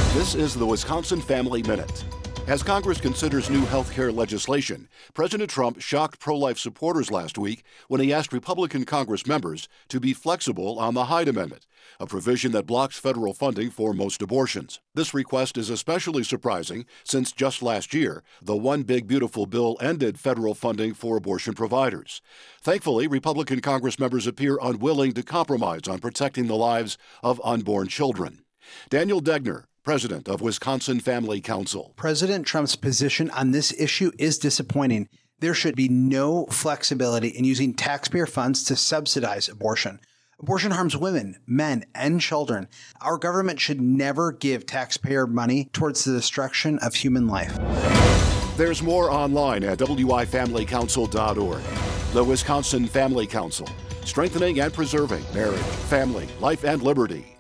This is the Wisconsin Family Minute. As Congress considers new health care legislation, President Trump shocked pro-life supporters last week when he asked Republican Congress members to be flexible on the Hyde Amendment, a provision that blocks federal funding for most abortions. This request is especially surprising since just last year, the One Big Beautiful Bill ended federal funding for abortion providers. Thankfully, Republican Congress members appear unwilling to compromise on protecting the lives of unborn children. Daniel Degner, president of Wisconsin Family Council. President Trump's position on this issue is disappointing. There should be no flexibility in using taxpayer funds to subsidize abortion. Abortion harms women, men, and children. Our government should never give taxpayer money towards the destruction of human life. There's more online at wifamilycouncil.org. The Wisconsin Family Council, strengthening and preserving marriage, family, life, and liberty.